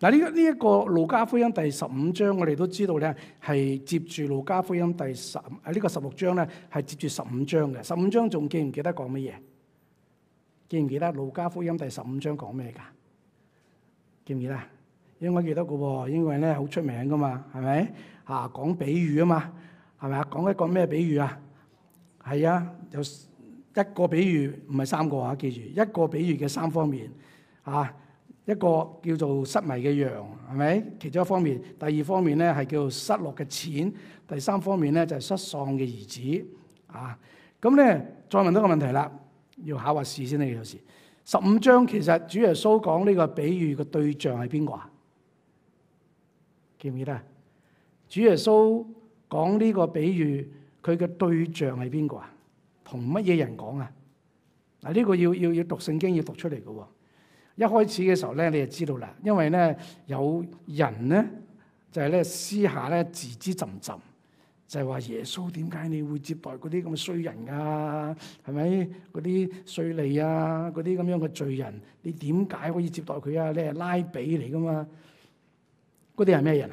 嗱，呢一個路加福音第15章，我哋都知道咧，係接住路加福音呢個16章咧，係接住15章嘅。15章仲記唔記得講乜嘢？記唔記得路加福音第15章講咩㗎？記唔記得？應該記得嘅喎，因為咧好出名噶嘛，係咪？講比喻啊嘛，係咪啊？講一個咩比喻啊？係啊，有一個比喻，唔係3個啊，記住一個比喻嘅3方面啊。一個叫做失迷嘅羊，係咪？其中一方面，第二方面咧係叫做失落嘅錢，第三方面咧就係失喪嘅兒子啊。咁咧再問多個問題啦，要考下試先呢？有時15章其實主耶穌講呢個比喻嘅對象係邊個啊？記唔記得？主耶穌講呢個比喻，佢嘅對象係邊個啊？同乜嘢人講啊？嗱，呢個要讀聖經要讀出嚟嘅喎。一開始嘅時候咧，你就知道啦，因為咧有人咧就係咧私下咧自知浸浸，就係話耶穌點解你會接待嗰啲咁嘅衰人啊？係咪嗰啲稅吏啊？嗰啲咁樣嘅罪人，你點解可以接待佢啊？你係拉比嚟噶嘛？嗰啲係咩人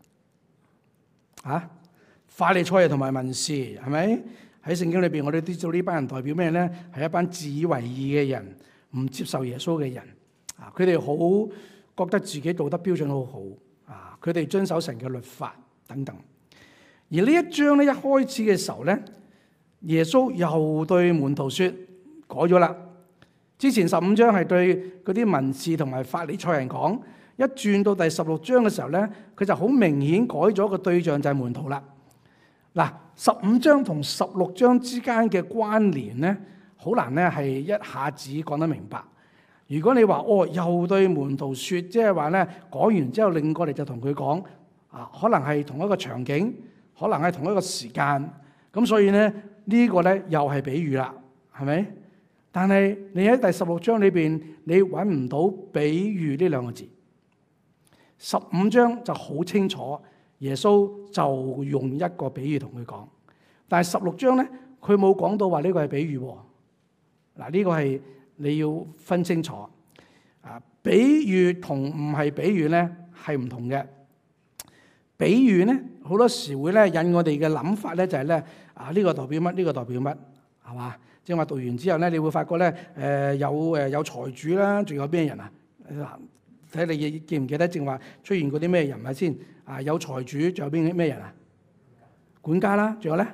啊？法利賽人同埋文士，係咪？喺聖經裏邊，我哋都知道呢班人代表咩咧？係一班自以為義嘅人，唔接受耶穌嘅人。佢哋好覺得自己道德標準好好啊！佢哋遵守神嘅律法等等。而呢一章咧一開始嘅時候咧，耶穌又對門徒說改咗啦。之前15章係對嗰啲文士同埋法利賽人講，一轉到第16章嘅時候咧，佢就好明顯改咗個對象就係門徒啦。嗱，15章同16章之間嘅關聯咧，好難咧係一下子講得明白。如果你話又對門徒説，即係話咧講完之後擰過嚟就同佢講可能係同一個場景，可能係同一個時間，咁所以咧呢個咧又係比喻啦，係咪？但係你喺第16章裏邊，你揾唔到比喻呢兩個字。15章就好清楚，耶穌就用一個比喻同佢講，但係16章咧佢冇講到話呢個係比喻喎。嗱，呢個係你要分清楚，比喻同唔係比喻咧係唔同嘅。比喻咧好多時會咧引我哋嘅諗法咧就係咧呢個代表乜？呢個代表乜？係嘛？即係話讀完之後咧，你會發覺咧有財主啦，仲有邊人啊？睇你記唔記得正話出現過啲咩人物先？有財主，仲有邊咩人啊？管家啦，仲有咧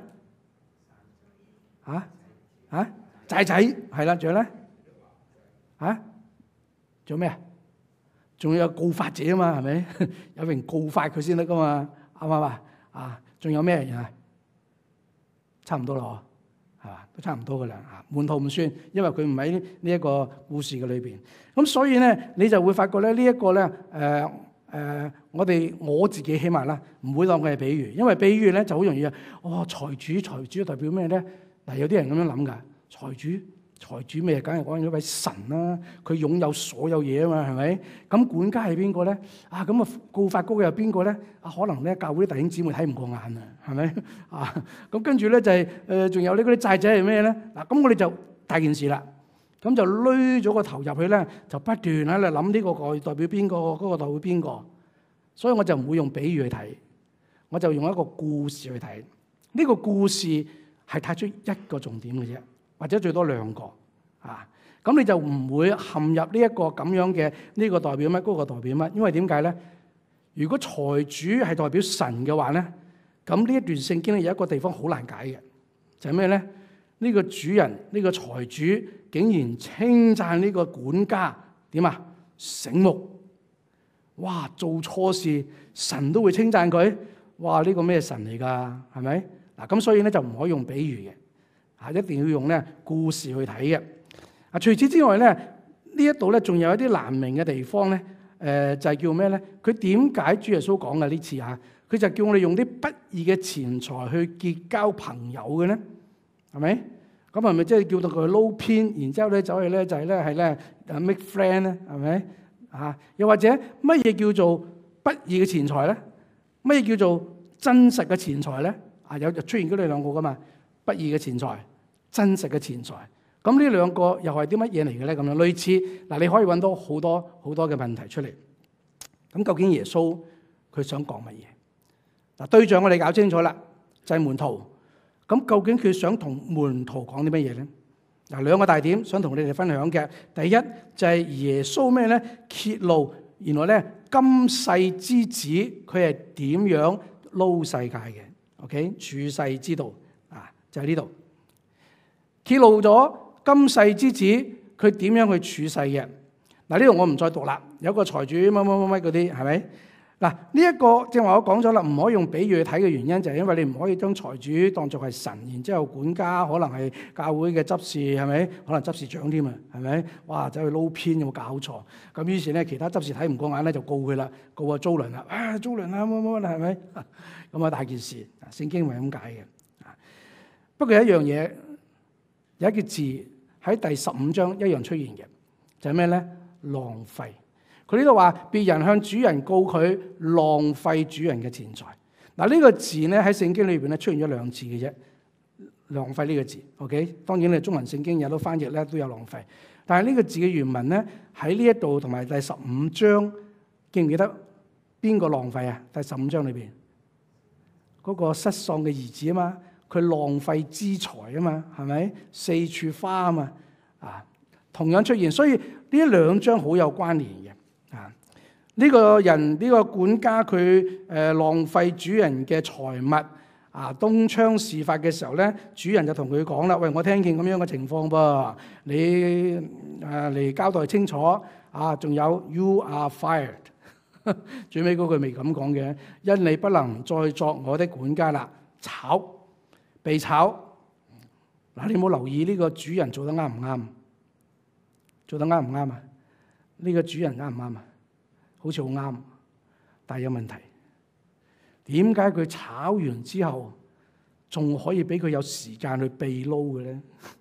債仔係啦，仲有咧仲有咩啊？仲有告發者啊嘛，係咪？有人告發佢先得噶嘛，啱唔啱啊？仲有咩人啊？差唔多咯，係嘛？都差唔多噶啦。門徒唔算，因為佢唔喺呢一個故事嘅裏邊。咁所以咧，你就會發覺咧呢一個咧我自己起碼啦，唔會當佢係比喻，因為比喻咧就好容易財主代表咩咧？嗱，有啲人咁樣諗噶，財主咩？梗係講緊一位神啦，佢擁有所有嘢啊嘛，係咪？咁管家係邊個咧？咁告發嗰個又邊個咧？可能咧教會啲弟兄姊妹睇唔過眼啊，係咪？咁跟住咧就係仲有呢嗰啲債仔係咩咧？咁我哋就大件事啦，咁就攏咗個頭入去咧，就不斷喺度諗呢個代表邊個，嗰個代表邊個，所以我就唔會用比喻去睇，我就用一個故事去睇。呢個故事係睇出一個重點嘅啫。或者最多2個咁你就唔會陷入呢一個咁樣嘅呢個代表乜，嗰個代表乜？因為點解咧？如果財主係代表神嘅話咧，咁呢一段聖經咧有一個地方好難解嘅，就係咩咧？呢個主人，呢個財主竟然稱讚呢個管家點啊？醒目！哇！做錯事神都會稱讚佢，哇！呢個咩神嚟㗎？係咪？咁所以咧就唔可以用比喻嘅。一定要用咧故事去睇嘅。除此之外咧，呢一度咧仲有一啲難明嘅地方咧，就係叫咩咧？佢點解主耶穌講嘅呢次佢就叫我哋用啲不義嘅錢財去結交朋友嘅咧，係咪？咁係咪即係叫到佢撈偏，然之後咧走去咧就係咧 make friend 咧，係咪？又或者乜嘢叫做不義嘅錢財咧？乜嘢叫做真實嘅錢財咧？有就出現咗呢2個噶嘛？不義嘅錢財，真實嘅錢財，咁呢2個又係啲乜嘢嚟嘅咧？咁樣類似你可以揾到好多嘅問題出嚟。 咁究竟耶穌佢想講乜嘢？嗱，對象我哋搞清楚啦，就係門徒。咁究竟佢想同門徒講啲乜嘢咧？嗱，兩個大點想同你哋分享嘅，第一就係耶穌咩咧？揭露原來咧今世之子佢係點樣撈世界嘅。OK， 處世之道啊，就喺呢度揭露咗今世之子佢點樣去處世嘅。嗱，呢度我唔再讀啦，有個財主乜乜乜乜嗰啲係咪？嗱，呢一個正話我講咗啦，唔可以用比喻去睇嘅原因就係因為你唔可以將財主當作係神，然之後管家可能係教會嘅執事係咪？可能執事長添啊，係咪？哇，走去撈偏有冇搞錯？咁於是咧，其他執事睇唔過眼咧，就告佢啦，告阿租輪啦，租輪啊乜乜啦係咪？咁啊大件事，聖經係咁解嘅。不過有一樣嘢，有一個字喺第15章一樣出現嘅，就係咩咧？浪費。佢呢度話別人向主人告佢浪費主人嘅錢財。嗱，呢個字咧喺聖經裏邊咧出現咗2次嘅啫，浪費呢個字。OK， 當然你中文聖經有得翻譯咧都有浪費，但係呢個字嘅原文咧喺呢一度同埋第15章，記唔記得邊個浪費啊？第15章裏邊嗰個失喪嘅兒子啊嘛，佢浪費資財啊嘛，係咪？四處花啊嘛，同樣出現，所以呢2章好有關聯嘅。呢個人呢個管家佢浪費主人嘅財物東窗事發嘅時候咧，主人就同佢講啦：喂，我聽見咁樣嘅情況噃，你嚟交代清楚仲有 You are fired。最尾嗰句未咁講嘅，因你不能再作我的管家啦，被炒。嗱，你有冇留意呢個主人做得啱唔啱？做得啱唔啱啊？呢個主人啱唔啱啊？好似好啱，但係有問題。點解佢炒完之後仲可以俾佢有時間去秘撈嘅咧？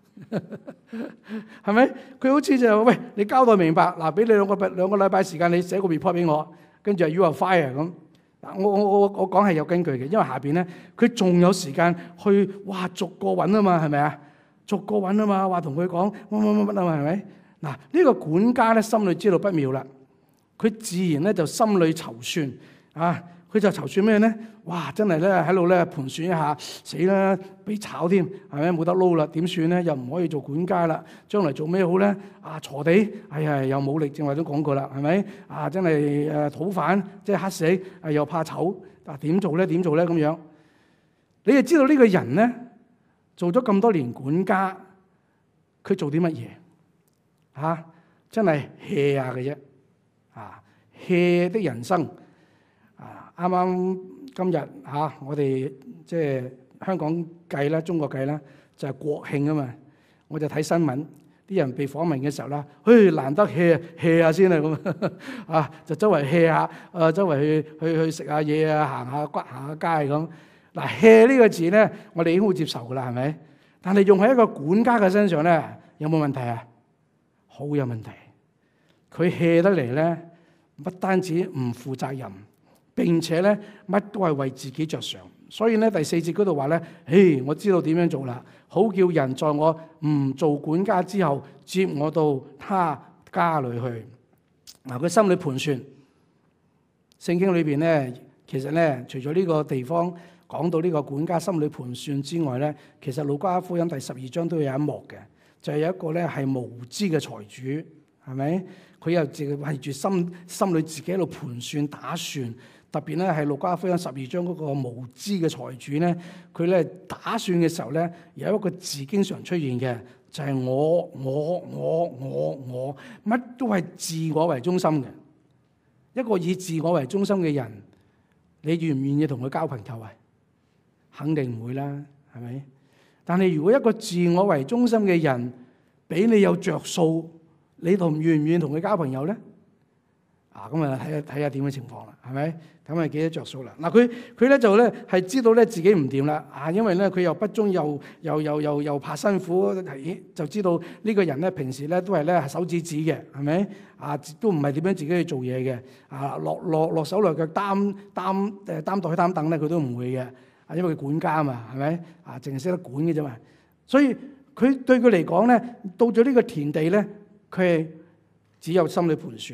係咪？佢好似就喂，你交代明白嗱，俾你兩個禮拜時間，你寫個 report 俾我，跟住you are fired咁。我講係有根據嘅，因為下邊咧佢仲有時間去逐個揾啊嘛，係咪啊？逐個揾啊嘛，話同佢講乜啊嘛，係咪？嗱，呢個管家咧心裏知道不妙啦。佢自然咧就心裏籌算佢就籌算咩咧？哇！真係咧喺度咧盤算一下，死啦，俾炒添，係咪冇得撈啦？點算咧？又唔可以做管家啦，將來做咩好咧？鋤地，哎呀又冇力，正話都講過啦，係咪？真係討飯，即係黑死，又怕醜，點做咧？點做咧？咁樣，你就知道呢個人咧做咗咁多年管家，佢做啲乜嘢？真係 hea 下嘅啫。hea 的人生啱啱今日我哋即係香港計啦，中國計啦，就係國慶啊嘛。我就睇新聞，啲人被訪問嘅時候啦，難得 hea 下先啊，就周圍 hea 下，周圍去食下嘢行下骨行下街咁。嗱 hea 呢個字咧，我哋已經會接受噶啦，係咪？但係用喺一個管家嘅身上咧，有冇問題啊？好有問題。佢 hea 得嚟咧，不單止唔負責任，並且咧乜都係為自己着想。所以咧第4節嗰度話咧，我知道點樣做啦，好叫人在我唔做管家之後，接我到他家裏去。嗱，佢心裏盤算。聖經裏邊咧，其實咧除咗呢個地方講到呢個管家心裏盤算之外咧，其實路加福音第12章都有一幕嘅，就係有一個咧係無知嘅財主，係咪？佢又淨係為住心裏自己喺度盤算打算，特別咧係路加福音12章嗰個無知嘅財主咧，佢咧打算嘅時候咧，有一個字經常出現嘅，就係我，乜都係自我為中心嘅。一個以自我為中心嘅人，你願唔願意同佢交朋友啊？肯定唔會啦，係咪？但係如果一個自我為中心嘅人俾你有着數，你願唔願意同佢交朋友咧？咁啊睇下點嘅情況啦，係咪？睇下幾多着數啦。嗱，佢咧就咧係知道咧自己唔掂啦，因為咧佢又不忠又怕辛苦，就知道呢個人咧平時咧都係咧手指指嘅，係咪？都唔係點樣自己去做嘢嘅，落手落腳擔台擔凳咧佢都唔會嘅，因為佢管家嘛，係咪？淨係識得管嘅啫嘛。所以佢對佢嚟講咧，到咗呢個田地咧，佢係只有心理盤算，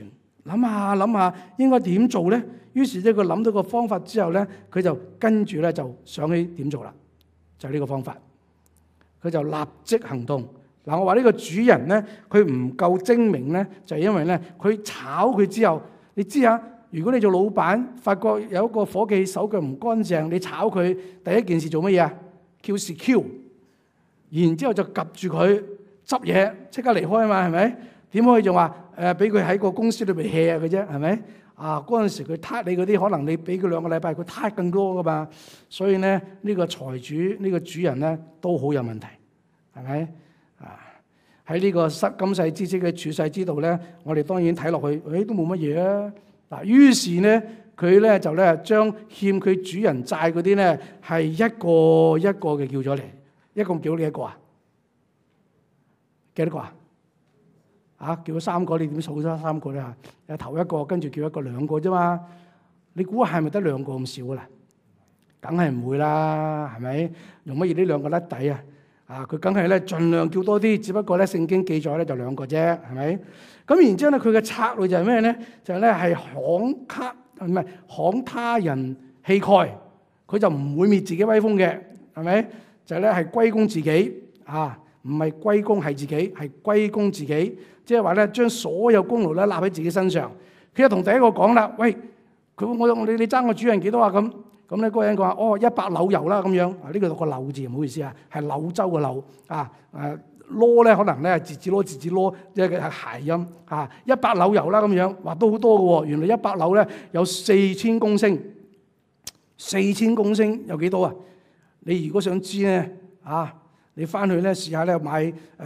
諗下諗下應該點做咧？於是咧佢諗到個方法之後咧，佢就跟住咧就想起點做啦，就係呢個方法。佢就立即行動。嗱，我話呢個主人咧，佢唔夠精明咧，就係因為咧佢炒佢之後，你知啊？如果你做老闆，發覺有一個夥計手腳唔乾淨，你炒佢第一件事做乜嘢啊？Q，然之後就及住佢執嘢，即刻離開啊嘛，係咪？點可以仲話俾佢喺個公司裏邊 hea 嘅啫？係咪？嗰陣時佢撻你嗰啲，可能你俾佢2個禮拜，佢撻更多噶嘛。所以咧，呢個財主呢個主人咧都好有問題，係咪？喺呢個今世之識嘅處世之道咧，我哋當然睇落去，都冇乜嘢啊。嗱，於是咧佢咧就咧將欠佢主人債嗰啲咧係一個一個嘅叫咗嚟，一共叫你一個啊？幾多個啊？叫咗3個，你點數咗3個咧？頭一個，跟住叫一個2個啫嘛。你估係咪得2個咁少啦？梗係唔會啦，係咪？用乜嘢呢2個甩底啊？佢梗係咧盡量叫多啲，只不過咧聖經記載咧就2個啫，係咪？咁然之後咧，佢嘅策略就係咩咧？就係咧係慷他人氣概，佢就唔會滅自己威風嘅，係咪？就係咧係歸功自己唔係歸功係自己，係歸功自己，即係話咧將所有功勞咧立喺自己身上。佢就同第一個講啦，喂，你爭我主人幾多啊？咁咧嗰個人講話100簍油啦咁樣。呢個個簍字唔好意思啊，係柳州嘅柳囉咧可能咧字字囉，即係諧音100簍油啦咁樣，話都好多嘅喎。原來100簍咧有4000公升，4000公升有幾多啊？你如果想知咧你翻去咧試下咧買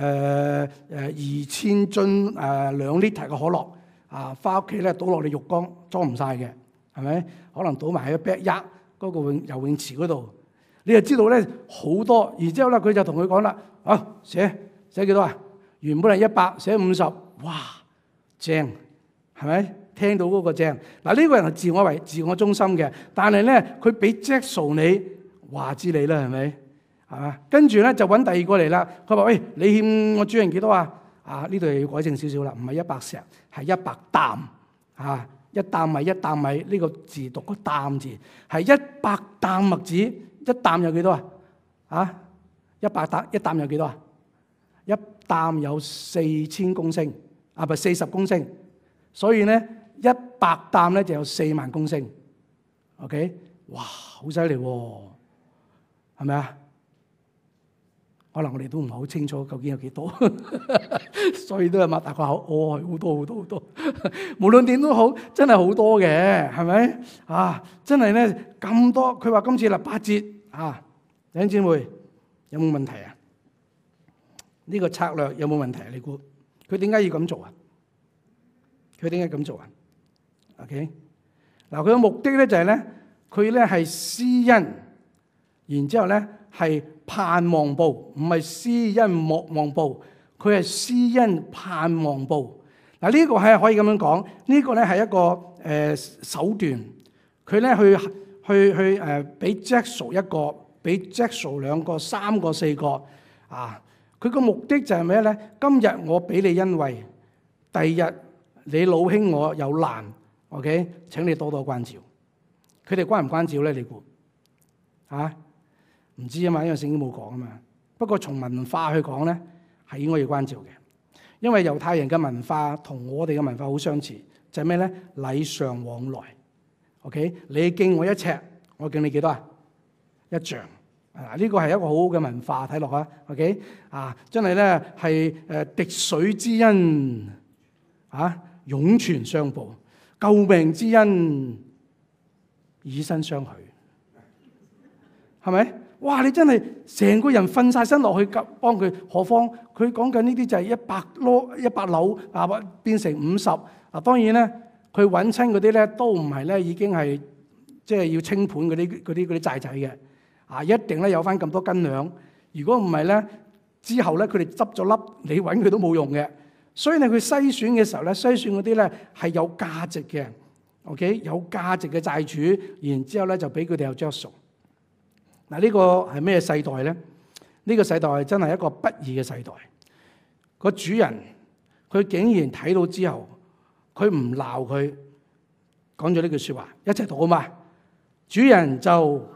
2000樽2 litre 嘅可樂翻屋企咧倒落你浴缸裝唔晒嘅，係咪？可能倒埋喺個 backyard 嗰個游泳池嗰度，你就知道咧好多。然之後咧佢就同佢講啦，寫幾多啊？原本係100，寫50，哇，正，係咪？聽到嗰個正。嗱，呢個人係自我中心嘅，但係咧佢俾 Jack 你話知你啦，係咪？係嘛？跟住咧就揾第二個嚟啦。佢話：喂，你欠我主人幾多啊？呢度又要改正少少啦，唔係100石，係100擔。一擔米，呢個字讀個擔字，係100擔麥子。一擔有幾多啊？100擔，一擔有幾多啊？一擔有4000公升，唔係40公升。所以咧100擔咧就有4萬公升。OK， 哇，好犀利喎，係咪啊？可能我哋都唔係好清楚究竟有幾多，所以都係擘大個口，好多。無論點都好，真係好多嘅，係咪？真係咧咁多。佢話今次8節弟兄姊妹有冇問題啊？呢個策略有冇問題啊？你估佢點解要咁做啊？佢點解咁做啊 ？OK， 嗱，佢嘅目的咧就係咧，佢咧係施恩，然之後咧係盼望報，唔係施恩莫望報，佢係施恩盼望報。嗱，呢個係可以咁樣講，呢個咧係一個手段。佢咧去俾 Jackson 一個，俾 Jackson 2個、3個、4個佢個目的就係咩咧？今日我俾你恩惠，第二日你老兄我有難 ，OK？ 請你多多關照。佢哋關唔關照咧？你估唔知啊嘛，因為聖經冇講啊嘛。不過從文化去講咧，係應該要關照嘅，因為猶太人嘅文化同我哋嘅文化好相似，就係咩咧？禮尚往來。OK， 你敬我1尺，我敬你幾多啊？1丈。呢個係一個好好嘅文化，睇落啊。OK， 真係咧係滴水之恩湧泉相報，救命之恩以身相許，係咪？哇！你真係成個人瞓晒身落去幫佢，何況佢講緊呢啲就係100簍變成50。當然咧，佢揾親嗰啲咧都唔係咧已經係即係要清盤嗰啲債仔嘅一定咧有翻咁多斤兩。如果唔係咧，之後咧佢哋執咗粒，你揾佢都冇用嘅。所以咧佢篩選嘅時候咧，篩選嗰啲咧係有價值嘅 ，OK， 有價值嘅債主，然之後咧就俾佢哋有着數。嗱，呢個係咩世代咧？呢個世代係真係一個不義嘅世代。個主人佢竟然睇到之後， 佢唔鬧佢，講咗呢句說話，一齊讀啊嘛。主人就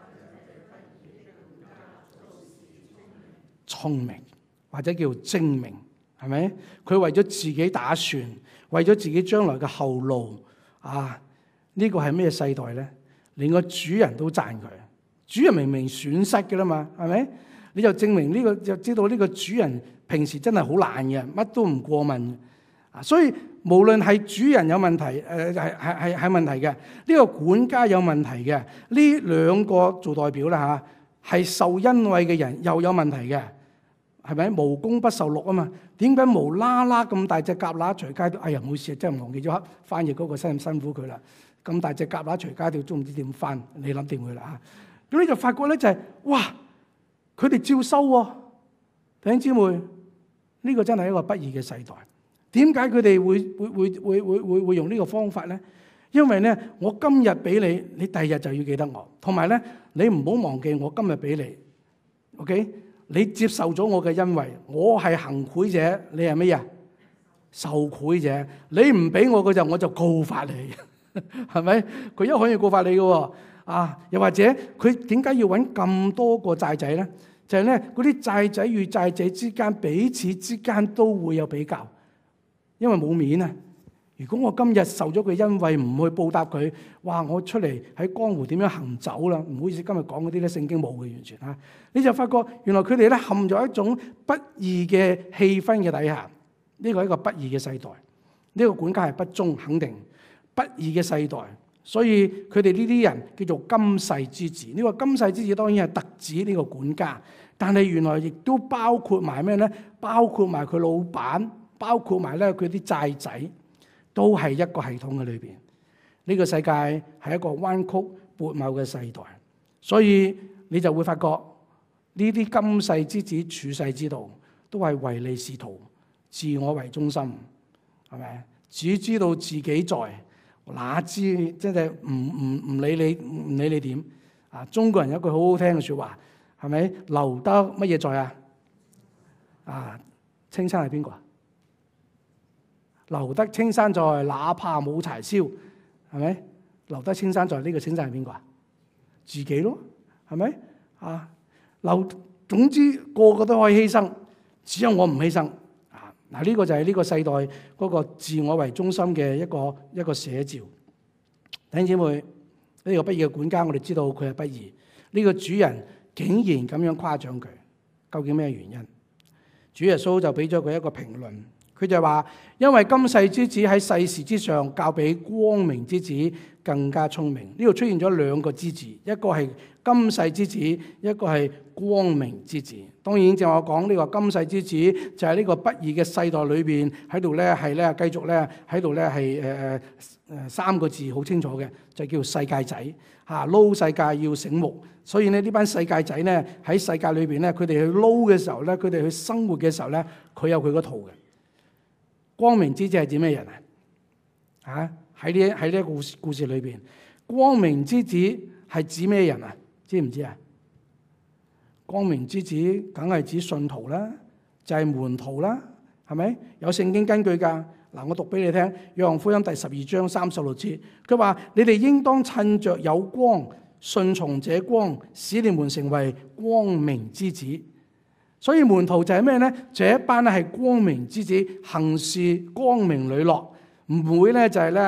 聰明或者叫精明，係咪？佢為咗自己打算，為咗自己將來嘅後路啊！呢個係咩世代咧？連個主人都讚佢，主人明明損失嘅啦嘛，係咪？你就證明呢個，就知道呢個主人平時真係好懶嘅，乜都唔過問啊！所以無論係主人有問題，係問題嘅，呢個管家有問題嘅，呢兩個做代表啦嚇，係受恩惠嘅人又有問題嘅，係咪？無功不受祿啊嘛？點解無啦啦咁大隻蛤乸隨街都？哎呀，唔好意思，真係忘記咗翻譯嗰個辛苦佢啦。咁大隻蛤乸隨街跳，都唔知點翻，你諗掂佢啦嚇。咁你就發覺咧就係、是，哇！佢哋照收喎，弟兄姊妹，呢個真係一個不義嘅世代。點解佢哋會用呢個方法咧？因為咧，我今日俾你，你第二日就要記得我。同埋咧，你唔好忘記我今日俾你 ，OK？ 你接受咗我嘅恩惠，我係行賄者，你係咩啊？受賄者。你唔俾我嘅就我就告發你。係咪？佢一可以告發你嘅喎，啊！又或者佢點解要揾咁多個債仔咧？就係咧，嗰啲債仔與債仔之間彼此之間都會有比較，因為冇面啊！如果我今日受咗佢恩惠，唔去報答佢，哇！我出嚟喺江湖點樣行走啦？唔好意思，今日講嗰啲咧聖經冇嘅完全嚇，你就發覺原來佢哋咧陷咗一種不義嘅氣氛嘅底下，呢個係一個不義嘅世代，呢個管家係不忠，肯定。不義嘅世代，所以佢哋呢啲人叫做今世之子。呢個今世之子當然係特指呢個管家，但係原來亦都包括埋咩咧？包括埋佢老闆，包括埋咧佢啲債仔，都係一個系統嘅裏邊。呢個世界係一個彎曲悖謬嘅世代，所以你就會發覺呢啲今世之子處世之道，都係唯利是圖、自我為中心，係咪？只知道自己在。哪知即係唔理你點啊？中國人有一句好好聽嘅説話，係咪？留得乜嘢在啊？啊，青山係邊個啊？留得青山在，哪怕冇柴燒，係咪？留得青山在，呢個青山係邊個啊？自己咯，係咪？啊，總之個個都可以犧牲，只有我唔犧牲。嗱，呢個就係呢個世代嗰個自我為中心嘅一個寫照。弟兄姊妹，呢個不義嘅管家，我哋知道佢係不義。呢個主人竟然咁樣誇獎佢，究竟咩原因？主耶穌就俾咗佢一個評論，佢就話：因為今世之子喺世事之上，較比光明之子更加聰明。呢度出現咗兩個之子，一個係今世之子，一個係光明之子。當然，正我講呢個今世之子，就係呢個不義嘅世代裏邊喺度咧，係咧繼續咧喺度咧係三個字好清楚嘅，就叫世界仔嚇。撈世界要醒目，所以呢班世界仔咧喺世界裏邊咧，佢哋去撈嘅時候咧，佢哋去生活嘅時候咧，佢有佢嗰套嘅。光明之子係指咩人啊？喺呢一個故事裏邊，光明之子係指咩人啊？知唔知啊？光明之子梗係指信徒啦，就係門徒啦，係咪？有聖經根據㗎。嗱，我讀俾你聽，《約翰福音》第12章36節，佢話：你哋應當趁着有光，順從這光，使你們成為光明之子。所以門徒就係咩咧？這一班咧係光明之子，行事光明磊落，唔會咧就係咧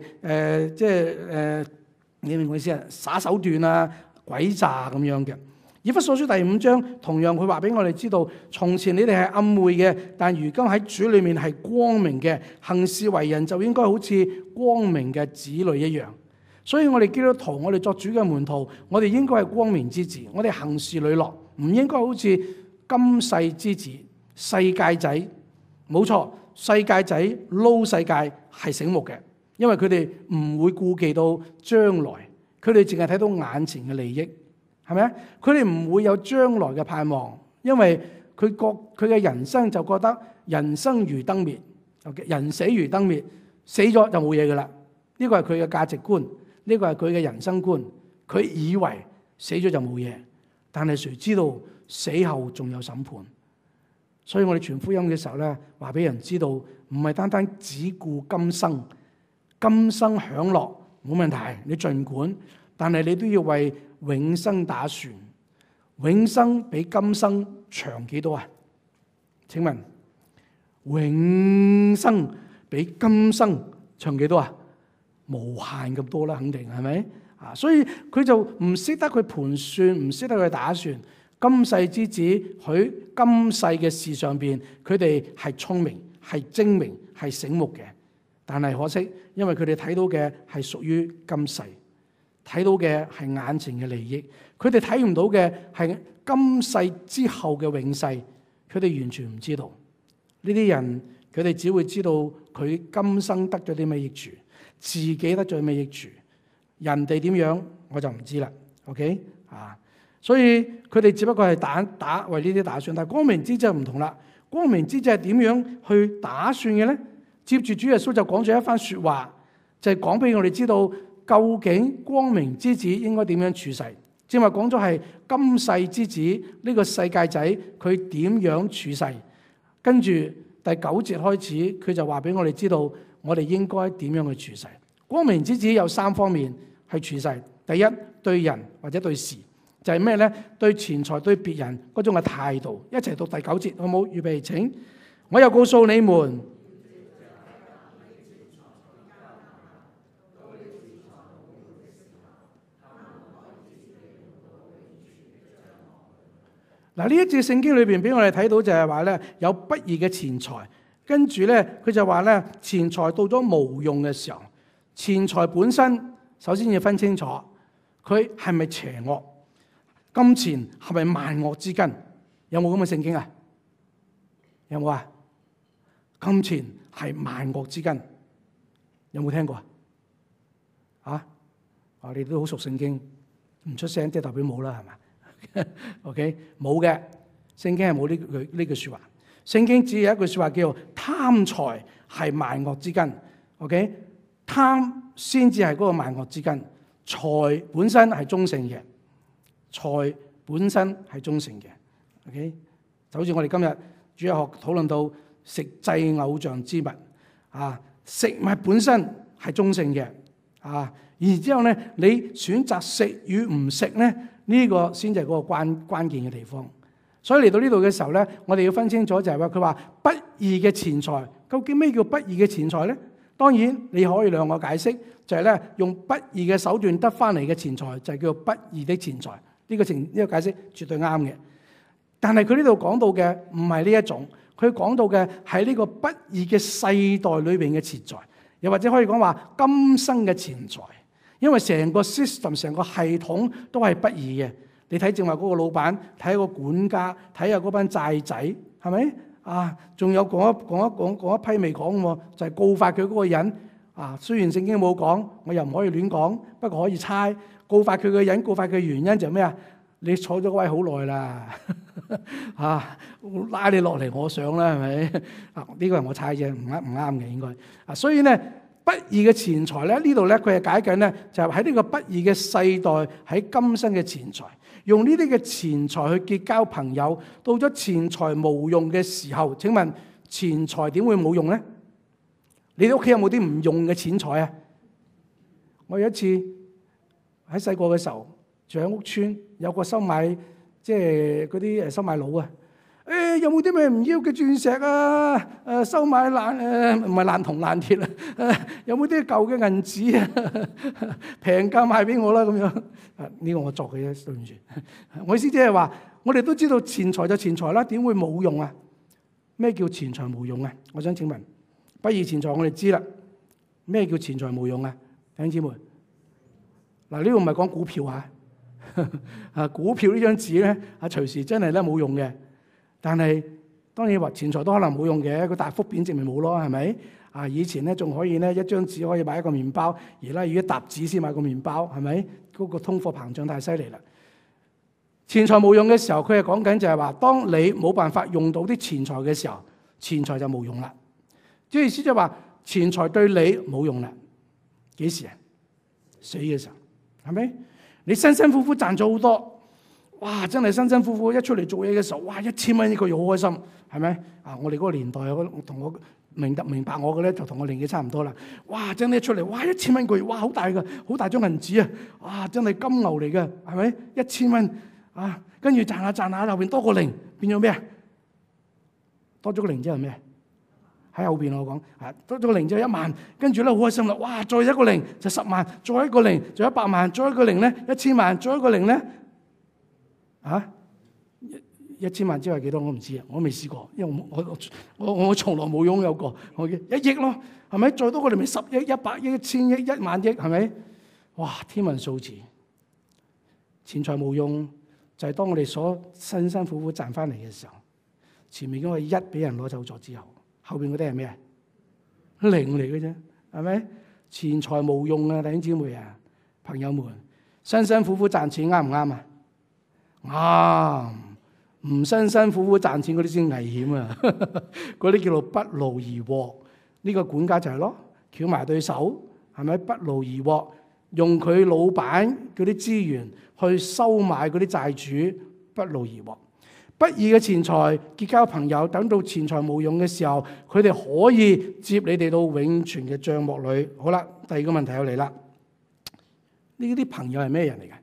係你明我意思啊？耍手段啊，詭詐咁樣嘅。以弗所書第5章同樣佢話俾我哋知道，從前你哋係暗昧嘅，但如今喺主裏面係光明嘅，行事為人就應該好似光明嘅子女一樣。所以我哋基督徒，我哋作主嘅門徒，我哋應該係光明之子，我哋行事磊落，唔應該好似今世之子、世界仔。冇錯，世界仔撈世界係醒目嘅，因為佢哋唔會顧忌到將來，佢哋淨係睇到眼前嘅利益。係咪啊？佢哋唔會有將來嘅盼望，因為佢嘅人生就覺得人生如燈滅，人死如燈滅，死咗就冇嘢噶啦。呢個係佢嘅價值觀，呢個係佢嘅人生觀。佢以為死咗就冇嘢，但係誰知道死後仲有審判？ 所以我哋傳福音嘅時候咧，話俾人知道，唔係單單只顧今生，今生享樂冇問題，你盡管，但係你都要為永生打算。永生比今生長幾多啊？請問永生比今生長幾多啊？無限咁多啦，肯定係咪啊？所以佢就唔識得去盤算，唔識得去打算。今世之子，佢今世嘅事上邊，佢哋係聰明、係精明、係醒目嘅。但係可惜，因為佢哋睇到嘅係屬於今世，睇到嘅係眼前嘅利益，佢哋睇唔到嘅係今世之後嘅永世，佢哋完全唔知道。呢啲人佢哋只會知道佢今生得咗啲咩益處，自己得咗咩益處，人哋點樣我就唔知啦。OK 啊？所以佢哋只不過係打為呢啲打算，但係光明之子就唔同啦。光明之子係點樣去打算嘅咧？接住主耶穌就講咗一番說話，就係講俾我哋知道究竟光明之子應該點樣處世。正話講咗係今世之子呢個世界仔佢點樣處世，跟住第9節開始佢就話俾我哋知道我哋應該點樣去處世。光明之子有3方面去處世。第一，對人或者對事。就係咩咧？對錢財、對別人嗰種嘅態度。一齊讀第9節，好冇？預備請。我又告訴你們，嗱，呢一節聖經裏邊俾我哋睇到就係話咧，有不義嘅錢財，跟住咧佢就話咧，錢財到咗無用嘅時候，錢財本身首先要分清楚，佢係咪邪惡？金錢係咪萬惡之根？有冇咁嘅聖經啊？有冇啊？金錢係萬惡之根，有冇聽過啊？我哋都好熟聖經，唔出聲即係代表冇啦，係嘛？OK， 冇嘅，聖經係冇呢句說話。聖經只有一句說話叫做貪財係萬惡之根。OK， 貪先至係嗰個萬惡之根，財本身係中性嘅。財本身係中性嘅 ，OK， 就好似我哋今日主日學討論到食祭偶像之物啊，食物本身係中性嘅啊，然之後咧，你選擇食與唔食咧，呢個先至係嗰個關鍵嘅地方。所以嚟到呢度嘅時候咧，我哋要分清楚就係話佢話不義嘅錢財，究竟咩叫不義嘅錢財咧？當然你可以兩個解釋，就係咧用不義嘅手段得翻嚟嘅錢財，就係叫做不義的錢財。呢個解釋絕對啱嘅，但係佢呢度講到嘅唔係呢一種，佢講到嘅係呢個不義嘅世代裏邊嘅錢財，又或者可以講話今生嘅錢財，因為成個 system 成個系統都係不義嘅。你睇正話嗰個老闆，睇下個管家，睇下嗰班債仔，係咪啊？仲有講一批未講喎，就係告發佢嗰個人啊。雖然聖經冇講，我又唔可以亂講，不過可以猜。告發佢嘅人，告發佢嘅原因就係咩啊？你坐咗位好耐啦，啊，拉你落嚟我上啦，係咪？啊，呢個係我猜啫，唔啱嘅應該。啊，所以咧不義嘅錢財咧，呢度咧佢係解緊咧，就係喺呢個不義嘅世代喺今生嘅錢財，用呢啲嘅錢財去結交朋友，到咗錢財無用嘅時候，請問錢財點會冇用咧？你哋屋企有冇啲唔用嘅錢財啊？我有一次喺細個嘅時候住喺屋村，有個收買即係嗰啲收買佬啊，有冇啲咩唔要嘅鑽石啊？收買唔係爛銅爛鐵啊？有冇啲舊嘅銀紙啊？平價賣俾我啦咁樣。呢個我作嘅啫，對唔住。我意思即係話，我哋都知道錢財就錢財啦，點會冇用啊？咩叫錢財冇用啊？我想請問，不義錢財我哋知啦，咩叫錢財冇用啊？弟兄姊妹。嗱，呢個唔係講股票啊，股票呢張紙咧，隨時真係咧冇用嘅。但係當然話錢財都可能冇用嘅，佢大幅貶值咪冇咯，係咪？啊，以前咧仲可以咧一張紙可以買一個麵包，而家要一沓紙先買個麵包，係咪？嗰個通貨膨脹太犀利啦。錢財冇用嘅時候，佢係講緊就係話，當你冇辦法用到啲錢財嘅時候，錢財就冇用啦。即係意思就係話，錢財對你冇用啦。幾時啊？死嘅時候。係咪？你辛辛苦苦賺咗好多， 哇！真係辛辛苦苦一出嚟做嘢嘅時候，哇！1000蚊一個月好開心，係咪？我哋嗰個年代，同我明白我嘅咧，就同我年紀差唔多啦。哇！真係一出嚟，哇！1000蚊一個月，哇！好大張銀紙啊！哇！真係金牛嚟嘅，係咪？1000蚊啊！跟住賺下，後邊多個零，變咗咩啊？多咗個零之後咩？喺後邊我講多咗個零之後10000，跟住咧好開心啦！哇！再一個零就10萬，再一個零就100萬，再一個零咧1000萬，再一個零咧1000萬之後係幾多？我唔知啊，我未試過，因為我從來冇擁有過。我嘅1億咯，係咪？再多個零咪10億、100億、1000億、1萬億，係咪？哇！天文數字，錢財無用，就係當我哋所辛辛苦苦賺翻嚟嘅時候，前面嗰個1俾人攞走咗之後，後邊嗰啲係咩啊？零嚟嘅啫，係咪？錢財無用啊，弟兄姊妹啊，朋友們，辛辛苦苦賺錢啱唔啱啊？啱，唔辛辛苦苦賺錢嗰啲先危險啊！嗰啲叫做不勞而獲。呢個管家就係咯，翹埋對手，係咪？不勞而獲，用佢老闆嗰啲資源去收買嗰啲債主，不勞而獲。不義嘅錢財結交朋友，等到錢財無用嘅時候，佢哋可以接你哋到永存嘅帳幕裏。好啦，第二個問題又嚟啦，呢啲朋友係咩人嚟嘅？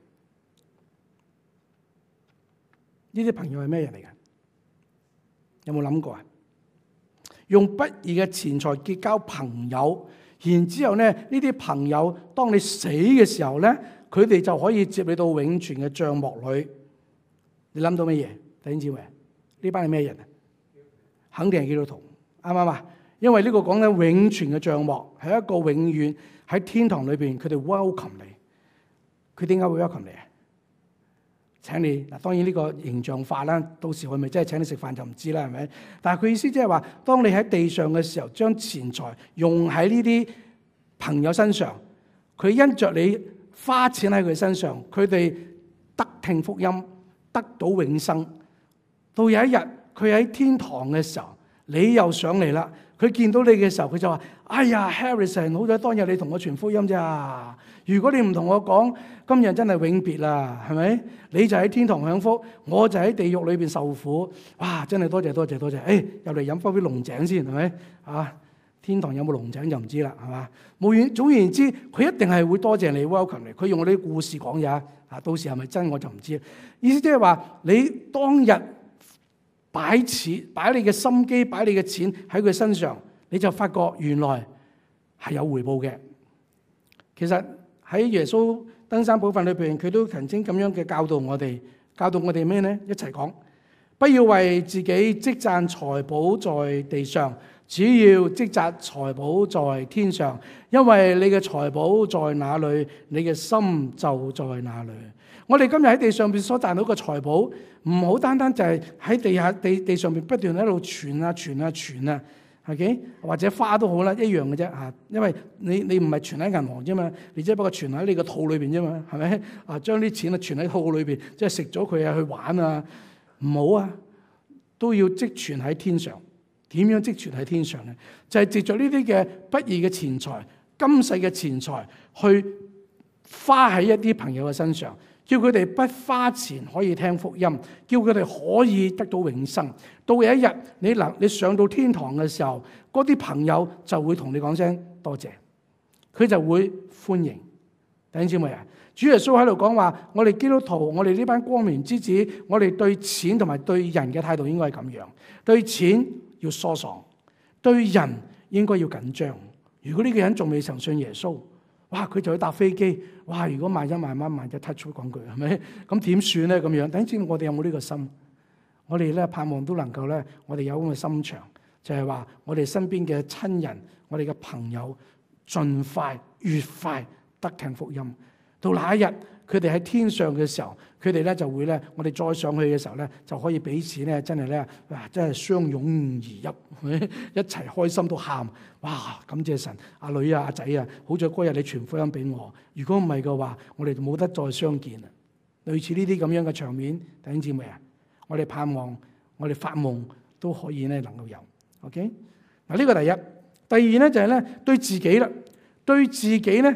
呢啲朋友係咩人嚟嘅？有冇諗過啊？用不義嘅錢財結交朋友，然之後咧，呢啲朋友當你死嘅時候咧，佢哋就可以接你到永存嘅帳幕裏。你諗到乜嘢？弟兄姊妹，呢班係咩人啊？肯定係基督徒，啱唔啱啊？因為呢個講緊永存嘅帳幕，係一個永遠喺天堂裏邊，佢哋 welcome 你。佢點解會 welcome 你啊？請你嗱，當然呢個形象化啦，到時係咪真係請你食飯就唔知啦，係咪？但係佢意思即係話，當你喺地上嘅時候，將錢財用喺呢啲朋友身上，佢因着你花錢喺佢身上，佢哋得聽福音，得到永生。到有一日佢喺天堂嘅時候，你又上嚟啦。佢見到你嘅時候，佢就話：哎呀 ，Harrison， 好彩當日你同我傳福音咋。如果你唔同我講，今日真係永別啦，係咪？你就喺天堂享福，我就喺地獄裏邊受苦。哇！真係多謝。誒，入嚟飲翻杯龍井先，係咪？啊，天堂有冇龍井就唔知啦，係嘛？總而言之，佢一定係會多謝你 welcome 你。佢用嗰啲故事講嘢啊，到時係咪真我就唔知。意思即係話，你當日擺你嘅心機，擺你嘅錢喺佢身上，你就發覺原來係有回報嘅。其實喺耶穌登山寶訓裏邊，佢都曾經咁樣嘅教導我哋咩呢？一齊講，不要為自己積攢財寶在地上，只要積攢財寶在天上，因為你嘅財寶在哪裏，你嘅心就在哪裏。我哋今日喺地上邊所賺到嘅財寶，唔好單單就係喺地上邊不斷喺度存啊，OK？ 或者花都好啦，一樣嘅啫嚇。因為你唔係存喺銀行啫嘛，你只不過存喺你個肚裏邊啫嘛，係咪？啊，將啲錢啊存喺肚裏邊，即係食咗佢啊去玩啊，唔好啊，都要積存喺天上。點樣積存喺天上咧？就係藉著呢啲嘅不義嘅錢財、今世嘅錢財，去花喺一啲朋友嘅身上。叫佢哋不花錢可以聽福音，叫佢哋可以得到永生。到有一日你上到天堂嘅時候，嗰啲朋友就會同你講聲多謝，佢就會歡迎。弟兄姊妹啊，主耶穌喺度講話，我哋基督徒，我哋呢班光明之子，我哋對錢同埋對人嘅態度應該係咁樣，對錢要疏爽，對人應該要緊張。如果呢個人仲未曾信耶穌，哇！佢就去搭飛機，哇！如果萬一 touch 講句係咪？咁點算咧？咁樣，等知我哋有冇呢個心？我哋咧盼望都能夠咧，我哋有咁嘅心腸，就係話我哋身邊嘅親人，我哋嘅朋友，盡快越快得聽福音。到那一日，佢哋喺天上嘅時候，佢哋咧就會咧，我哋再上去嘅時候咧，就可以彼此咧，真係咧，哇！真係相擁而泣，一齊開心到喊。哇！感謝神，阿女啊，阿仔啊，好在嗰日你傳福音俾我。如果唔係嘅話，我哋就冇得再相見啦。類似呢啲咁樣嘅場面，弟兄姊妹啊，我哋盼望，我哋發夢都可以咧能夠有。OK， 嗱呢個第一，第二咧就係咧對自己啦，對自己咧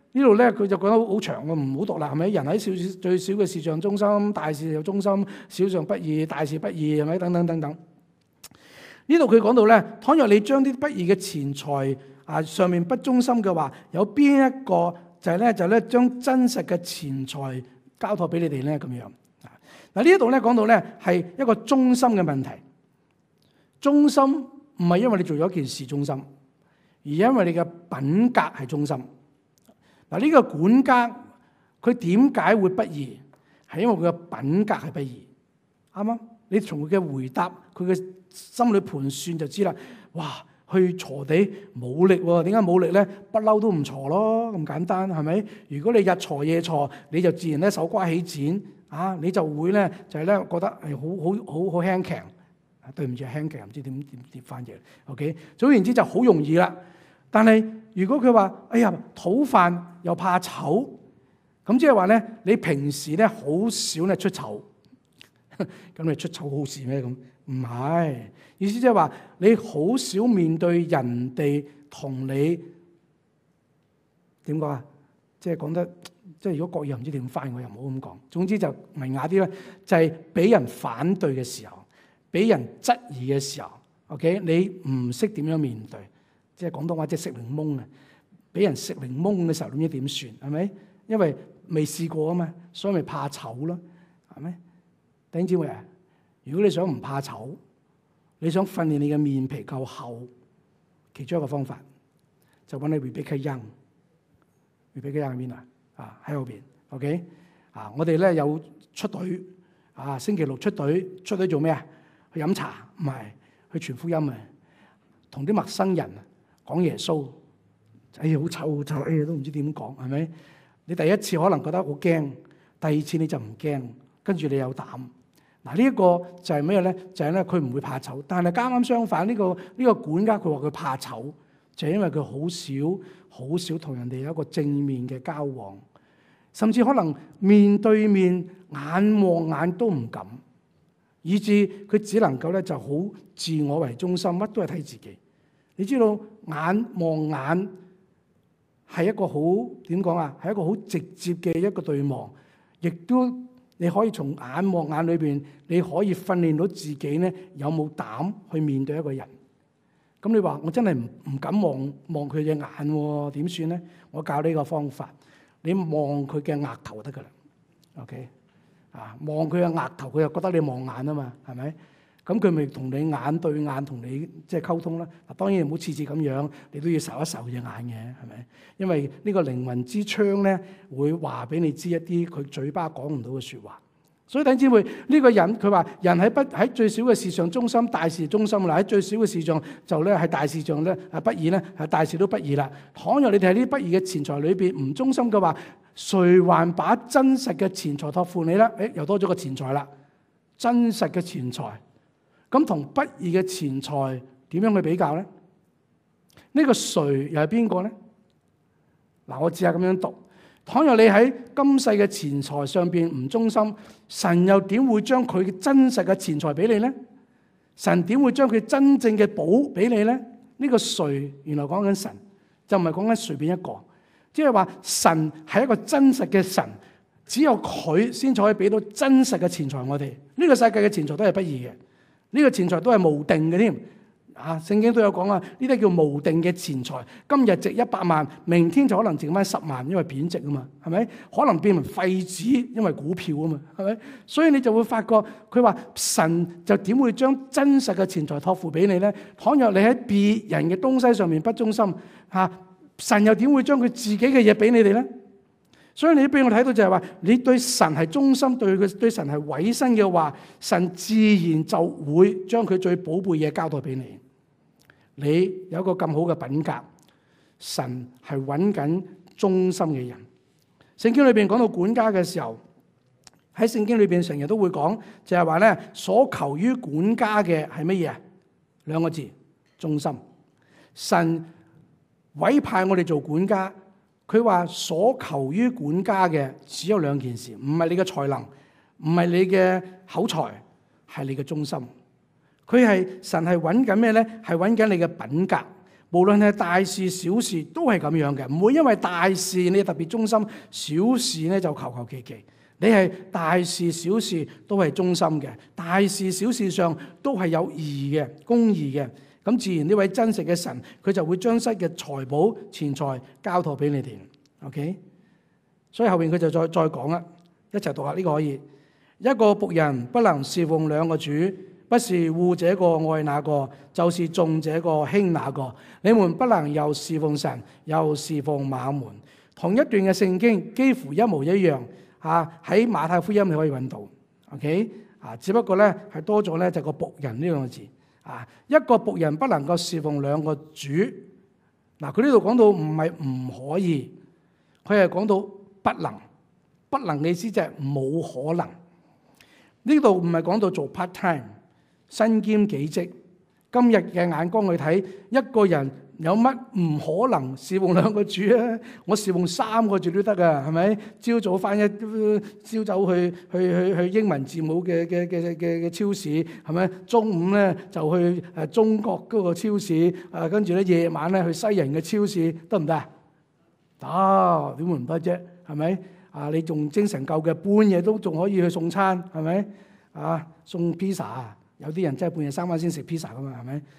呢度咧佢就講得好長喎，唔好讀啦，係咪？人喺最小嘅事上忠心，大事就忠心；小上不義，大事不義，係咪？等等等等。呢度佢講到咧，倘若你將啲不義嘅錢財上面不忠心嘅話，有邊一個就係咧將真實嘅錢財交託俾你哋咧咁樣。嗱呢一度咧講到咧係一個忠心嘅問題。忠心唔係因為你做咗一件事忠心，而因為你嘅品格係忠心。嗱呢個管家佢點解會不義？係因為佢嘅品格係不義，啱嗎？你從佢嘅回答，佢嘅心裏盤算就知啦。哇，去鋤地冇力喎，點解冇力咧？不嬲都唔鋤咯，咁簡單係咪？如果你日鋤夜鋤，你就自然咧手瓜起剪你就會咧就係咧覺得係好輕強。對唔住，輕強唔知點翻譯。OK， 總言之就好容易啦。但係如果佢話哎呀討飯又怕醜，咁即係話咧你平時咧好少咧出醜，咁你出醜好事咩？咁唔係，意思即係話你好少面對人哋同你點講啊？即係講得即係如果各樣唔知點翻，我又唔好咁講。總之就明雅啲咧，就係俾人反對嘅時候，俾人質疑嘅時候 ，OK， 你唔識點樣面對，即係廣東話即係食檸檬啊！俾人食檸檬嘅時候，唔知點算，係咪？因為未試過啊嘛，所以咪怕醜咯，係咪？弟兄姊妹啊，如果你想唔怕醜，你想訓練你嘅面皮夠厚，其中一個方法就揾你 Rebecca Young。Rebecca Young 喺邊啊？喺後邊 ，OK， 我哋咧有出隊星期六出隊做咩啊？去飲茶唔係，去傳福音啊！同啲陌生人講耶穌，哎呀好醜好醜，哎呀都唔知點講，係咪？你第一次可能覺得好驚，第二次你就唔驚，跟住你有膽。嗱呢一個就係咩咧？就係咧佢唔會怕醜，但係啱啱相反，呢個管家佢話佢怕醜，就係因為佢好少同人哋有一個正面嘅交往，甚至可能面對面眼望眼都唔敢。以致佢只能夠咧就好自我為中心，乜都係睇自己。你知道眼望眼係一個好點講啊？係一個好直接嘅一個對望，亦都你可以從眼望眼裏邊，你可以訓練到自己咧有冇膽去面對一個人。咁你話我真係唔敢望佢隻眼喎，點算咧？我教你個方法，你望佢嘅額頭得噶啦。OK。望佢嘅額頭，佢又覺得你望眼啊嘛，係咪？咁佢咪同你眼對眼同你即係溝通啦。嗱，當然唔好次次咁樣，你都要睄一睄隻眼嘅，係咪？因為呢個靈魂之窗咧，會話俾你知一啲佢嘴巴講唔到嘅説話。所以弟兄姊妹，呢個人佢話人喺最小嘅事上忠心，大事忠心啦。喺最小嘅事上就咧係大事上咧係不義咧，係大事都不義啦。倘若你哋喺呢啲不義嘅錢財裏邊唔忠心嘅話，誰還把真實嘅錢財託付你咧？又多咗個錢財啦，真實嘅錢財。咁同不義嘅錢財點樣去比較咧？呢個誰又係邊個咧？嗱，我試下咁樣讀。倘若你喺今世嘅錢財上邊唔忠心，神又點會將佢真實嘅錢財俾你咧？神點會將佢真正嘅寶俾你咧？呢個誰原來講緊神，就唔係講緊隨便一個。即係話神係一個真實嘅神，只有佢先至可以俾到真實嘅錢財我哋。呢個世界嘅錢財都係不義嘅，呢個錢財都係無定嘅添。聖經都有講啊，呢啲叫無定嘅錢財。今日值100萬，明天就可能剩翻10萬，因為貶值啊嘛，係咪？可能變成廢紙，因為股票啊嘛，係咪？所以你就會發覺，佢話神就點會將真實嘅錢財託付俾你咧？倘若你喺別人嘅東西上面不忠心，神又點會將佢自己嘅嘢俾你哋咧？所以你俾我睇到就係話，你對神係忠心，對神係委身嘅話，神自然就會將佢最寶貝嘢交代俾你。你有一個咁好嘅品格，神係揾緊忠心嘅人。聖經裏邊講到管家嘅時候，喺聖經裏邊成日都會講，就係話咧，所求於管家嘅係乜嘢啊？2個字，忠心。神委派我哋做管家，佢話所求於管家嘅只有2件事，唔係你嘅才能，唔係你嘅口才，係你嘅忠心。佢係神係揾緊咩咧？係揾緊你嘅品格， 無論係大事小事都係咁樣嘅，唔會因為大事你特別忠心，小事咧就求求其其。你係大事小事都係忠心嘅，大事小事上都係有義嘅、公義嘅。咁自然呢位真實嘅神，佢就會將失嘅財寶錢財交託俾你哋。OK， 所以後邊佢就再講啦，一齊讀下呢個可以。一個僕人不能侍奉兩個主，不是惡這個愛那個，就是重這個輕那個。你們不能又侍奉神，又侍奉馬門。同一段嘅聖經幾乎一模一樣，喺馬太福音你可以揾到。OK， 只不過咧係多咗咧就個僕人呢兩個字。一個僕人不能夠侍奉兩個主。嗱，佢呢度講到唔係唔可以，佢係講到不能。不能嘅意思就係冇可能。呢度唔係講到做 part time 身兼幾職。今日嘅眼光去睇，一個人有乜唔可能侍奉兩個主啊？我侍奉3個主都得噶，係咪？朝早翻朝走去英文字母嘅超市，係咪？中午咧就去中國嗰個超市，跟住咧夜晚咧去西人嘅超市，得唔得啊？得，點會唔得啫？係咪？你仲精神夠嘅，半夜都仲可以去送餐，係咪？送 pizza 啊！有啲人真係半夜3晚先食 pizza 噶嘛，係咪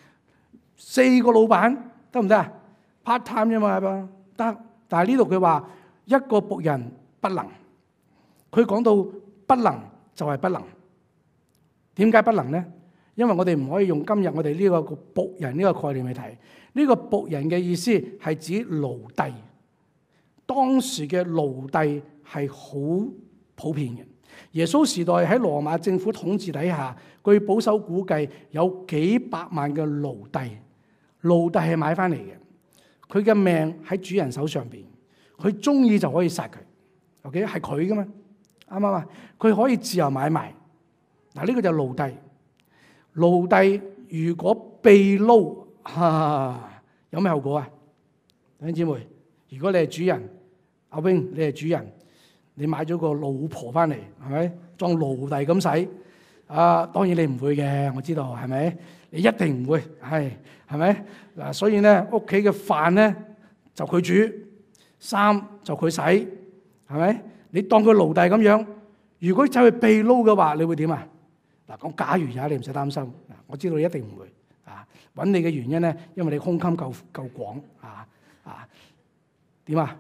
？4個老闆得唔得啊 ？part time 啫嘛，係嘛？得。但係呢度佢話一個僕人不能，佢講到不能就係不能。點解不能咧？因為我哋唔可以用今日我哋呢個僕人呢個概念去睇。呢個僕人嘅意思係指奴隸。當時嘅奴隸係好普遍嘅。耶穌時代喺羅馬政府統治底下，據保守估計有幾百萬嘅奴隸。奴隸係買翻嚟嘅，佢嘅命喺主人手上邊，佢中意就可以殺佢。OK， 係佢噶嘛，啱唔啱啊？佢可以自由買賣。嗱，呢個就係奴隸。奴隸如果被撈，有咩後果啊？弟兄姊妹，如果你係主人，阿 Wing 你係主人。你買咗個老婆翻嚟，係咪裝奴隸咁使？當然你唔會嘅，我知道，係咪？你一定唔會，係咪？嗱，所以咧屋企嘅飯咧就佢煮，衫就佢洗，係咪？你當佢奴隸咁樣，如果走去被撈嘅話，你會點啊？嗱，講假如呀，你唔使擔心，我知道你一定唔會。揾你嘅原因咧，因為你胸襟夠廣，點啊？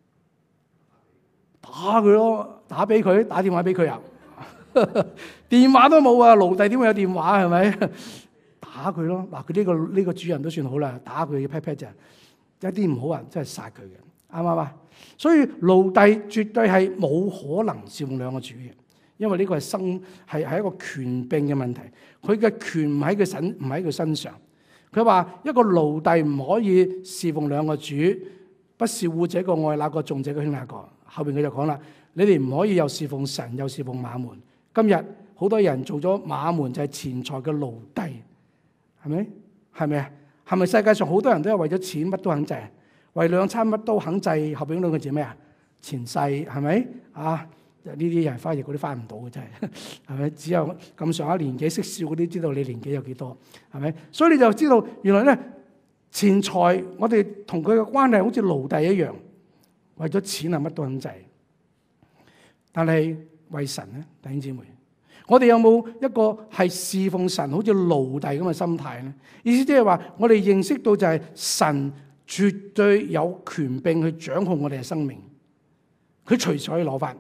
打佢咯，打俾佢，打電話俾佢啊！電話都冇啊，奴隸點會有電話係咪？打佢咯，嗱，佢呢個主人都算好啦，打佢嘅 pat pat 咋，一啲唔好啊，真係殺佢嘅，啱唔啱啊？所以奴隸絕對係冇可能侍奉兩個主嘅，因為呢個係一個權柄嘅問題，佢嘅權唔喺佢身上。佢話一個奴隸唔可以侍奉兩個主，不是惡這個愛那個，重這個輕那個。後邊佢就講啦，你哋唔可以又侍奉神又侍奉馬門。今日好多人做咗馬門就係錢財嘅奴隸，係咪？係咪啊？係咪世界上好多人都係為咗錢乜都肯制，為兩餐乜都肯制？後邊兩個字咩啊？前世係咪啊？呢啲人翻譯嗰啲翻唔到嘅真係，係咪？只有咁上下年紀識笑嗰啲知道你年紀有幾多，係咪？所以你就知道原來咧錢財我哋同佢嘅關係好似奴隸一樣。為咗錢啊，乜都肯制。但係為神咧，弟兄姊妹，我哋有冇一個係侍奉神好似奴隸咁嘅心態咧？意思即係話，我哋認識到就係神絕對有權柄去掌控我哋嘅生命，佢隨時可以攞翻。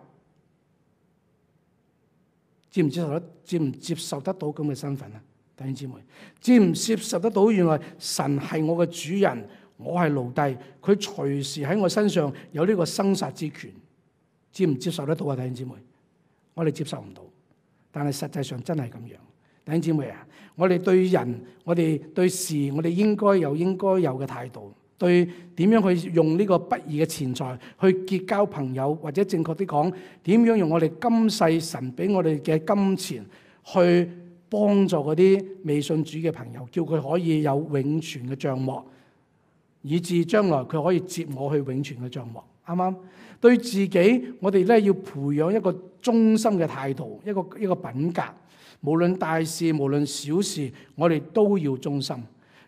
接唔接受得到咁嘅身份啊？弟兄姊妹，接唔接受得到原來神係我嘅主人？我係奴隸，佢隨時喺我身上有呢個生殺之權，接唔接受得到啊？弟兄姊妹，我哋接受唔到，但係實際上真係咁樣。弟兄姊妹啊，我哋對人，我哋對事，我哋應該有嘅態度。對點樣去用呢個不義嘅錢財去結交朋友，或者正確啲講，點樣用我哋今世神俾我哋嘅金錢去幫助嗰啲未信主嘅朋友，叫佢可以有永存嘅帳幕。以至將來佢可以接我去永存嘅帳幕，啱啱？對自己，我哋咧要培養一個忠心嘅態度，一個品格。無論大事，無論小事，我哋都要忠心。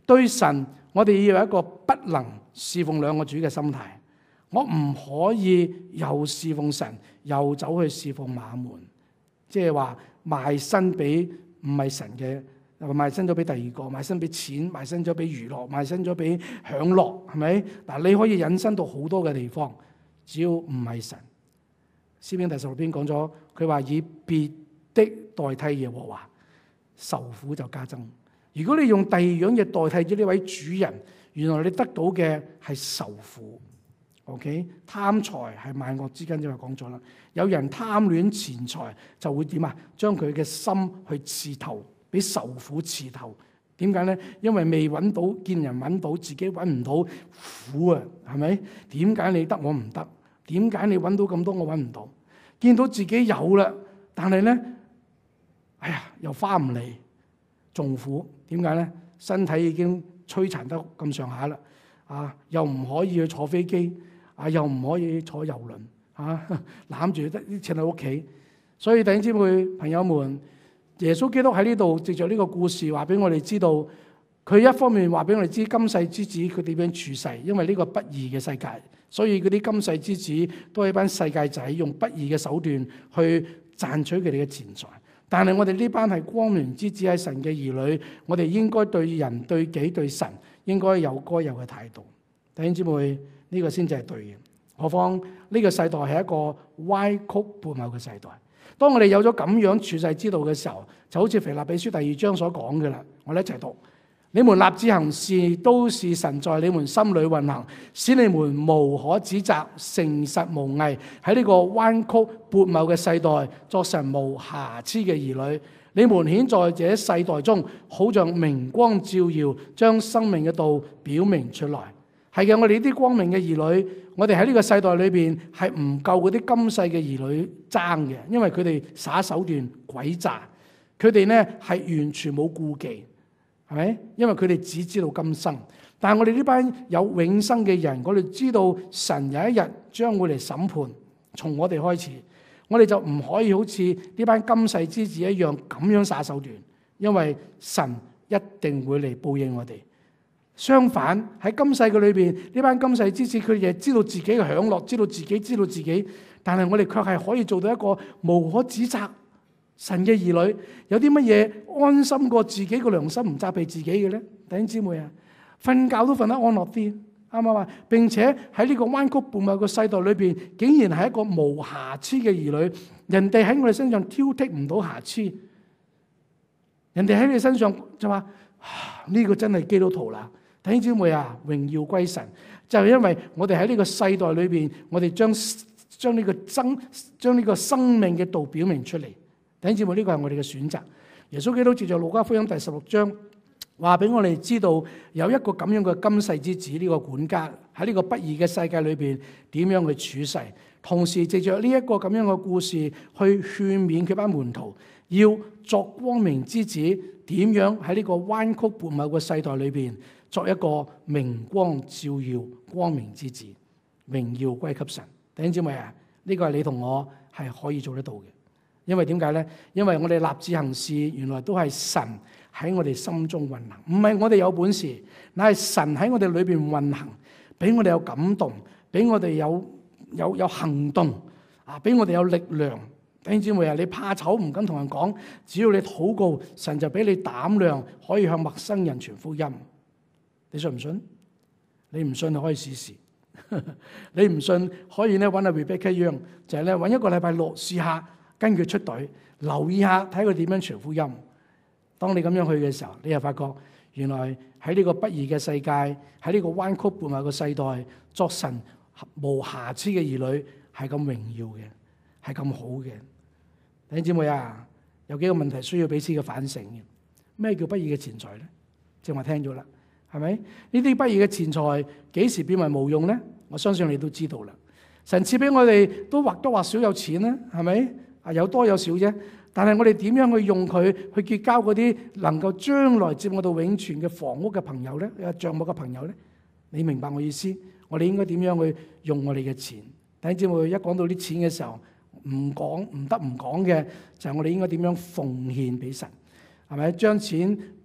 對神，我哋要有一個不能侍奉兩個主嘅心態。我唔可以又侍奉神，又走去侍奉馬門，即係話賣身俾唔係神嘅，賣身咗俾第二個，賣身俾錢，賣身咗俾娛樂，賣身咗俾享樂，係咪？嗱，你可以引申到好多嘅地方，只要唔係神。詩篇第16篇講咗，佢話以別的代替耶和華，愁苦就加增。如果你用第二樣嘢代替咗呢位主人，原來你得到嘅係愁苦。OK， 貪財係萬惡之根，就係講咗啦。有人貪戀錢財，就會點啊？將佢嘅心去刺透，俾愁苦刺透。點解咧？因為未揾到，見人揾到，自己揾唔到，苦啊，係咪？點解你得我唔得？點解你揾到咁多我揾唔到？見到自己有啦，但係咧，哎呀，又花唔嚟，仲苦。點解咧？身體已經摧殘得咁上下啦，啊，又唔可以去坐飛機。啊！又唔可以坐遊輪，攬住得啲錢喺屋企，所以弟兄姊妹朋友們，耶穌基督喺呢度藉着呢個故事話俾我哋知道，佢一方面話俾我哋知今世之子佢點樣處世，因為呢個不義嘅世界，所以嗰啲今世之子都係一班世界仔用不義嘅手段去賺取佢哋嘅錢財。但係我哋呢班係光明之子，係神嘅兒女，我哋應該對人對己對神應該有該有嘅態度。弟兄姊妹。呢個先至係對嘅，何況呢個世代係一個歪曲悖謬嘅世代。當我哋有咗咁樣處世之道嘅時候，就好似腓立比書第2章所講嘅啦。我哋一齊讀：你們立志行事，都是神在你們心裏運行，使你們無可指責，誠實無偽，喺呢個彎曲悖謬嘅世代，作神無瑕疵嘅兒女。你們顯在這世代中，好像明光照耀，將生命嘅道表明出來。係嘅，我哋呢啲光明嘅兒女，我哋喺呢個世代裏邊係唔夠嗰啲今世嘅兒女爭嘅，因為佢哋耍手段詭詐，佢哋呢係完全冇顧忌，係咪？因為佢哋只知道今生。但係我哋呢班有永生嘅人，我哋知道神有一日將會嚟審判，從我哋開始，我哋就唔可以好似呢班今世之子一樣咁樣耍手段，因為神一定會嚟報應我哋。相反喺今世嘅裏邊，呢班今世之子佢哋知道自己嘅享樂，知道自己，但係我哋卻係可以做到一個無可指責神嘅兒女。有啲乜嘢安心過自己個良心唔責備自己嘅咧？弟兄姊妹啊，瞓覺都瞓得安樂啲，啱唔啱啊？並且喺呢個彎曲悖謬嘅世代裏邊，竟然係一個無瑕疵嘅兒女。人哋喺我哋身上挑剔唔到瑕疵，人哋喺你身上就話呢個真係基督徒啦。弟兄姊妹啊，榮耀歸神，就係因為我哋喺呢個世代裏邊，我哋將呢個生命嘅道表明出嚟。弟兄姊妹，呢個係我哋嘅選擇。耶穌基督藉着路加福音第16章話俾我哋知道，有一個咁樣嘅今世之子，呢個管家喺呢個不義嘅世界裏邊點樣去處世，同時藉着呢一個咁樣嘅故事去勸勉佢班門徒，要作光明之子，點樣喺呢個彎曲悖謬嘅世代裏邊作一個明光照耀光明之子，榮耀歸給神。弟兄姊妹啊，呢個係你同我係可以做得到嘅。因為點解咧？因為我哋立志行事，原來都係神喺我哋心中運行，唔係我哋有本事，乃係神喺我哋裏邊運行，俾我哋有感動，俾我哋有行動啊，俾我哋有力量。弟兄姊妹啊，你怕醜唔敢同人講，只要你禱告，神就俾你膽量，可以向陌生人傳福音。你信唔信？你唔信就可以試試。你唔信可以咧揾阿 Rebecca Young，就係咧揾一個禮拜六試下跟佢出隊，留意下睇佢點樣傳福音。當你咁樣去嘅時候，你就發覺原來喺呢個不義嘅世界，喺呢個彎曲悖謬嘅世代，作神無瑕疵嘅兒女係咁榮耀嘅，係咁好嘅。弟兄姊妹啊，有幾個問題需要彼此嘅反省嘅。咩叫不義嘅錢財咧？正話聽咗啦。係咪？呢啲不義嘅錢財幾時變為無用咧？我相信你都知道啦。神賜俾我哋都或多或少有錢咧，係咪？啊，有多有少啫。但係我哋點樣去用佢去結交嗰啲能夠將來接我到永存嘅房屋嘅朋友咧？帳目嘅朋友咧？你明白我意思？我哋應該點樣去用我哋嘅錢？弟兄姊妹，一講到啲錢嘅時候，唔講嘅就係我哋應該點樣奉獻俾神？係咪？將錢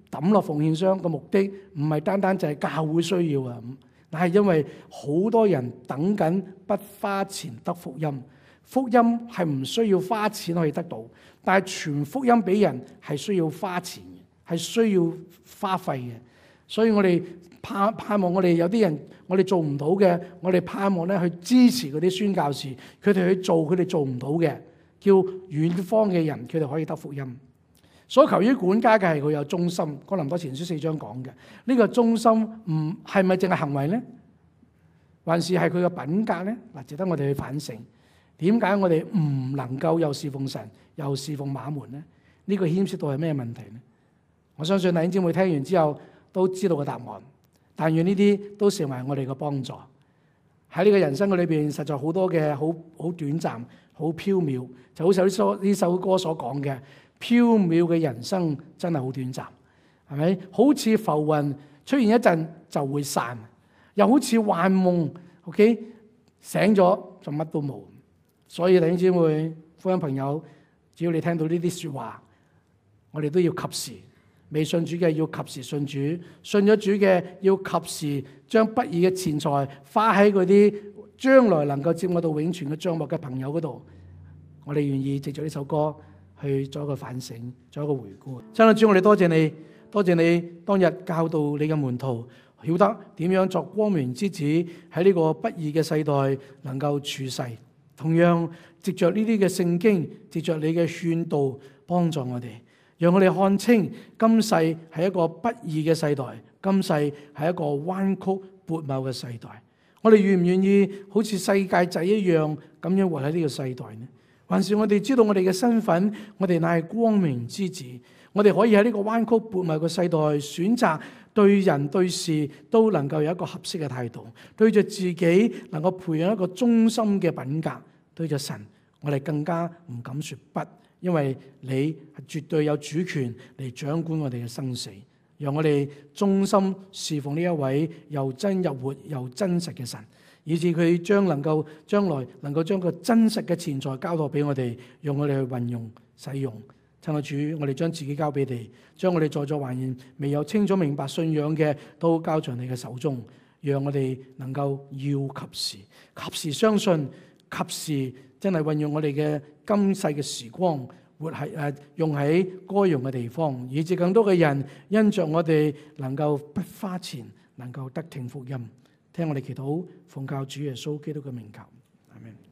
抌落奉獻箱嘅目的唔係單單就係教會需要啊，但係因為好多人等緊不花錢得福音。福音係唔需要花錢可以得到，但係傳福音俾人係需要花錢嘅，係需要花費嘅。所以我哋盼望我哋有啲人我哋做唔到嘅，我哋盼望咧去支持嗰啲宣教士，佢哋去做佢哋做唔到嘅，叫遠方嘅人佢哋可以得福音。所求於管家嘅係佢有忠心，哥林多前書4章講嘅。呢個忠心唔係咪淨係行為咧，還是係佢嘅品格咧？嗱，值得我哋去反省。點解我哋唔能夠又侍奉神又侍奉馬門呢？呢個牽涉到係咩問題呢？我相信弟兄姊妹聽完之後都知道個答案，但願呢啲都成為我哋嘅幫助。喺呢個人生嘅裏邊，實在好多嘅好短暫、好飄渺，就好似呢首歌所講嘅，飄渺嘅人生真係好短暫，係咪？好似浮雲出現一陣就會散，又好似幻夢。OK， 醒咗就乜都冇。所以弟兄姊妹、福音朋友，只要你聽到呢啲說話，我哋都要及時。未信主嘅要及時信主，信咗主嘅要及時將不義嘅錢財花喺嗰啲將來能夠接我到永存嘅帳幕嘅朋友嗰度。我哋願意藉着呢首歌去做一個反省，做一個回顧。親愛的主，我哋多謝你，多謝你當日教導你嘅門徒，曉得點樣作光明之子，喺呢個不義嘅世代能夠處世。同樣藉着呢啲嘅聖經，藉着你嘅勸導，幫助我哋，讓我哋看清今世係一個不義嘅世代，今世係一個彎曲悖謬嘅世代。我哋願唔願意好似世界仔一樣咁樣活喺呢個世代呢？還是我哋知道我哋嘅身份，我哋乃係光明之子，我哋可以喺呢個彎曲悖謬嘅世代選擇對人對事都能夠有一個合適嘅態度，對着自己能夠培養一個忠心嘅品格，對着神我哋更加唔敢說不，因為你係絕對有主權嚟掌管我哋嘅生死，讓我哋忠心侍奉呢一位又真又活又真實嘅神，以致佢將來能夠將個真實嘅錢財交託俾我哋，讓我哋去運用使用。親愛主，我哋將自己交俾你，將我哋在座還未有清楚明白信仰嘅都交在你嘅手中，讓我哋能夠要及時相信，及時真係運用我哋嘅今世嘅時光，用喺該用嘅地方，以致更多嘅人因着我哋能夠不花錢，能夠得聽福音。聽我哋祈禱，奉靠主耶穌基督嘅名求，阿們。